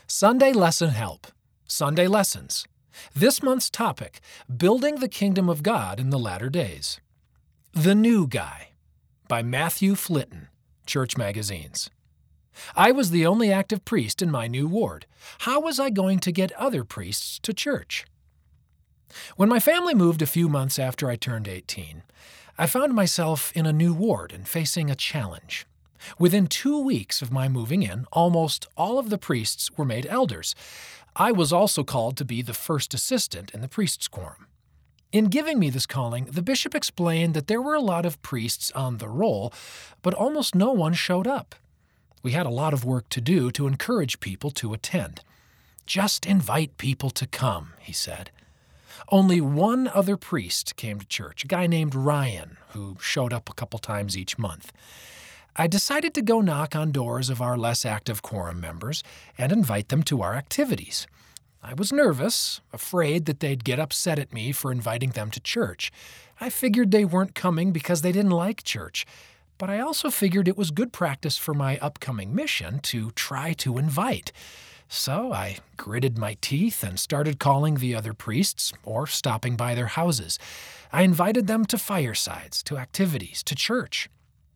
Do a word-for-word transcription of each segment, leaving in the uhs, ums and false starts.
Sunday Lesson Help. Sunday Lessons. This month's topic, Building the Kingdom of God in the Latter Days. The New Guy by Matthew Flitton, Church Magazines. I was the only active priest in my new ward. How was I going to get other priests to church? When my family moved a few months after I turned eighteen, I found myself in a new ward and facing a challenge. Within two weeks of my moving in, almost all of the priests were made elders. I was also called to be the first assistant in the priest's quorum. In giving me this calling, the bishop explained that there were a lot of priests on the roll, but almost no one showed up. We had a lot of work to do to encourage people to attend. Just invite people to come, he said. Only one other priest came to church, a guy named Ryan, who showed up a couple times each month. I decided to go knock on doors of our less active quorum members and invite them to our activities. I was nervous, afraid that they'd get upset at me for inviting them to church. I figured they weren't coming because they didn't like church, but I also figured it was good practice for my upcoming mission to try to invite. So I gritted my teeth and started calling the other priests or stopping by their houses. I invited them to firesides, to activities, to church.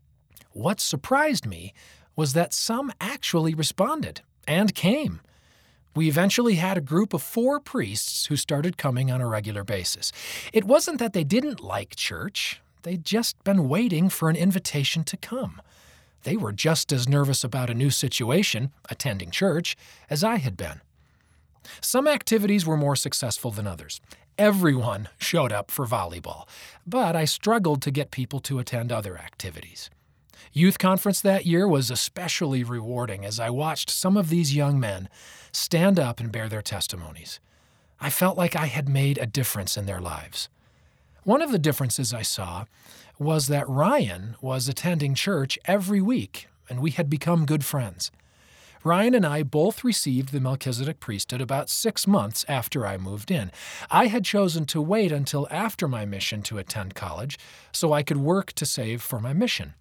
What surprised me was that some actually responded and came. We eventually had a group of four priests who started coming on a regular basis. It wasn't that they didn't like church. They'd just been waiting for an invitation to come. They were just as nervous about a new situation, attending church, as I had been. Some activities were more successful than others. Everyone showed up for volleyball, but I struggled to get people to attend other activities. Youth conference that year was especially rewarding as I watched some of these young men stand up and bear their testimonies. I felt like I had made a difference in their lives. One of the differences I saw was that Ryan was attending church every week, and we had become good friends. Ryan and I both received the Melchizedek priesthood about six months after I moved in. I had chosen to wait until after my mission to attend college so I could work to save for my mission.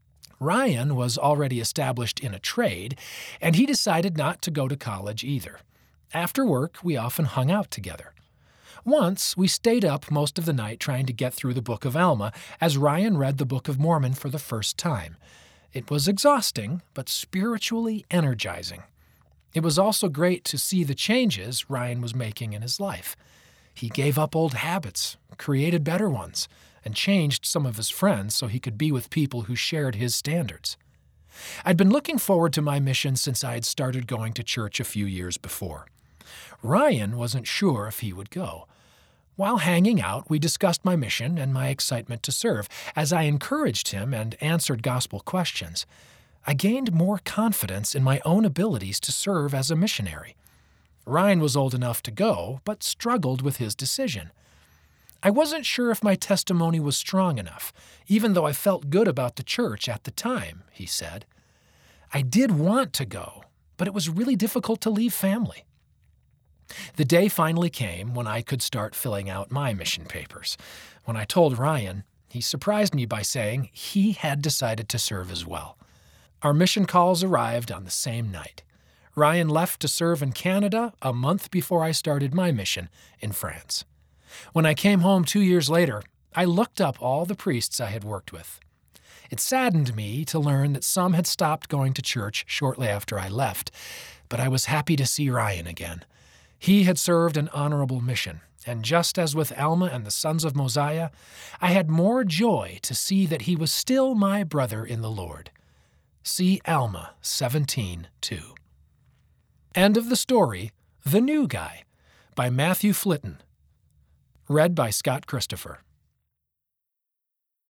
Ryan was already established in a trade, and he decided not to go to college either. After work, we often hung out together. Once, we stayed up most of the night trying to get through the Book of Alma as Ryan read the Book of Mormon for the first time. It was exhausting, but spiritually energizing. It was also great to see the changes Ryan was making in his life. He gave up old habits, created better ones, and changed some of his friends so he could be with people who shared his standards. I'd been looking forward to my mission since I had started going to church a few years before. Ryan wasn't sure if he would go. While hanging out, we discussed my mission and my excitement to serve. As I encouraged him and answered gospel questions, I gained more confidence in my own abilities to serve as a missionary. Ryan was old enough to go, but struggled with his decision. I wasn't sure if my testimony was strong enough, even though I felt good about the church at the time, he said. I did want to go, but it was really difficult to leave family. The day finally came when I could start filling out my mission papers. When I told Ryan, he surprised me by saying he had decided to serve as well. Our mission calls arrived on the same night. Ryan left to serve in Canada a month before I started my mission in France. When I came home two years later, I looked up all the priests I had worked with. It saddened me to learn that some had stopped going to church shortly after I left, but I was happy to see Ryan again. He had served an honorable mission, and just as with Alma and the sons of Mosiah, I had more joy to see that he was still my brother in the Lord. See Alma seventeen two. End of the story, The New Guy, by Matthew Flitton. Read by Scott Christopher.